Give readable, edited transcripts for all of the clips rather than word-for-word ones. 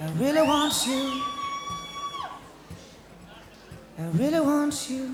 really want you. I really want you.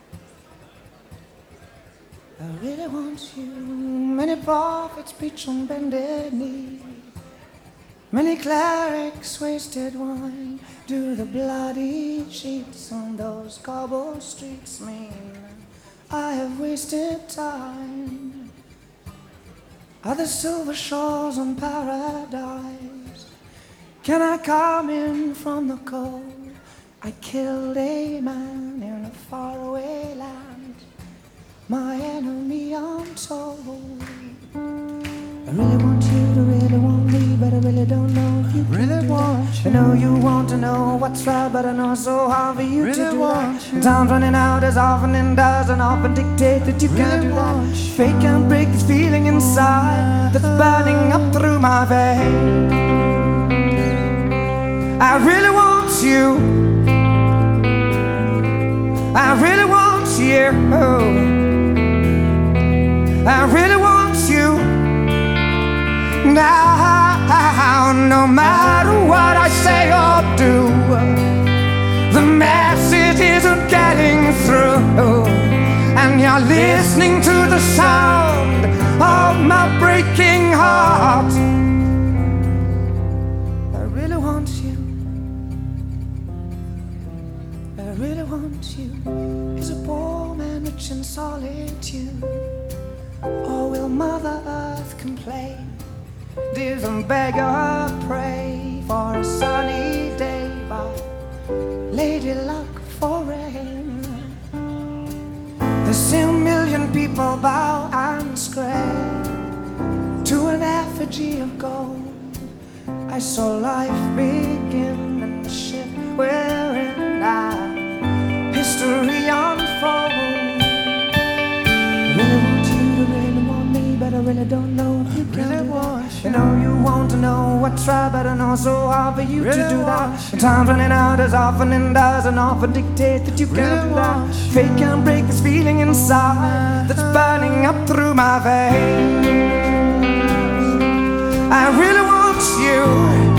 I really want you. Many prophets preach on bended knee. Many clerics wasted wine. Do the bloody cheats on those cobbled streets mean I have wasted time? Are the silver shores on paradise? Can I come in from the cold? I killed a man in a faraway land, my enemy untold. I really want you to really want me, but I really don't know if you really want you. I know you want to know what's right, but I know it's so hard for you Really to do want that. you. Time's running out as often and does, and often dictate that you can't Really do want that. you. Fate can't break this feeling inside that's burning up through my veins. I really want you. I really want you. I really want you. Now, no matter what I say or do, the message isn't getting through, and you're listening to the sound of my breaking heart. I really want you. I really want you. Is a poor man rich in solitude, or will Mother Earth complain? Did the beggar pray for a sunny day, but Lady Luck for rain? There's a million people bow and scrape to an effigy of gold. I saw life begin and the ship we're in now, history unfold. I really want you to really want me, but I really don't know if you can Really do want that. you. I know you want to know what's right, but I know it's so hard for you to Really do want that. you. Time's running out as often and does, and often dictate that you can't Really do that. want you. Fate can't break this feeling inside that's burning up through my veins. I really want you.